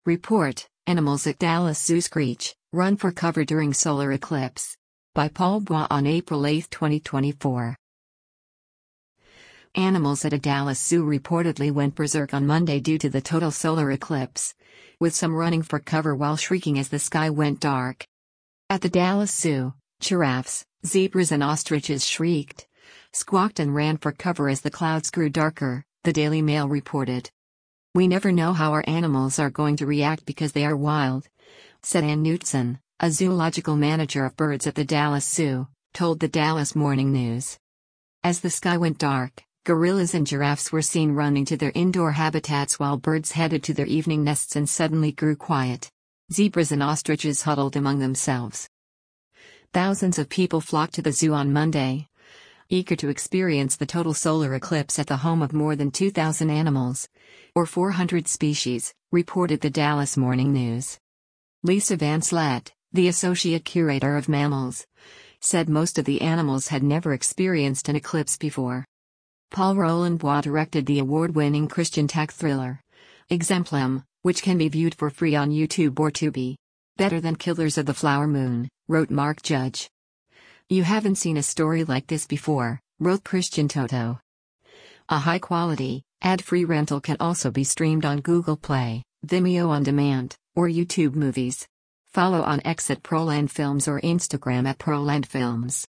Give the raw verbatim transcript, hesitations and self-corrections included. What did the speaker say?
Report, Animals at Dallas Zoo screech, run for cover during solar eclipse. By Paul Bois on April eighth twenty twenty-four. Animals at a Dallas zoo reportedly went berserk on Monday due to the total solar eclipse, with some running for cover while shrieking as the sky went dark. At the Dallas Zoo, giraffes, zebras and ostriches shrieked, squawked and ran for cover as the clouds grew darker, the Daily Mail reported. "We never know how our animals are going to react because they are wild," said Ann Knutson, a zoological manager of birds at the Dallas Zoo, told the Dallas Morning News. As the sky went dark, gorillas and giraffes were seen running to their indoor habitats while birds headed to their evening nests and suddenly grew quiet. Zebras and ostriches huddled among themselves. Thousands of people flocked to the zoo on Monday, eager to experience the total solar eclipse at the home of more than two thousand animals, or four hundred species, reported the Dallas Morning News. Lisa Van Slet, the associate curator of mammals, said most of the animals had never experienced an eclipse before. Paul Roland Bois directed the award-winning Christian tech thriller, Exemplum, which can be viewed for free on YouTube or Tubi. "Better than Killers of the Flower Moon," wrote Mark Judge. "You haven't seen a story like this before," wrote Christian Toto. A high-quality, ad-free rental can also be streamed on Google Play, Vimeo On Demand, or YouTube Movies. Follow on X at Proland Films or Instagram at Proland Films.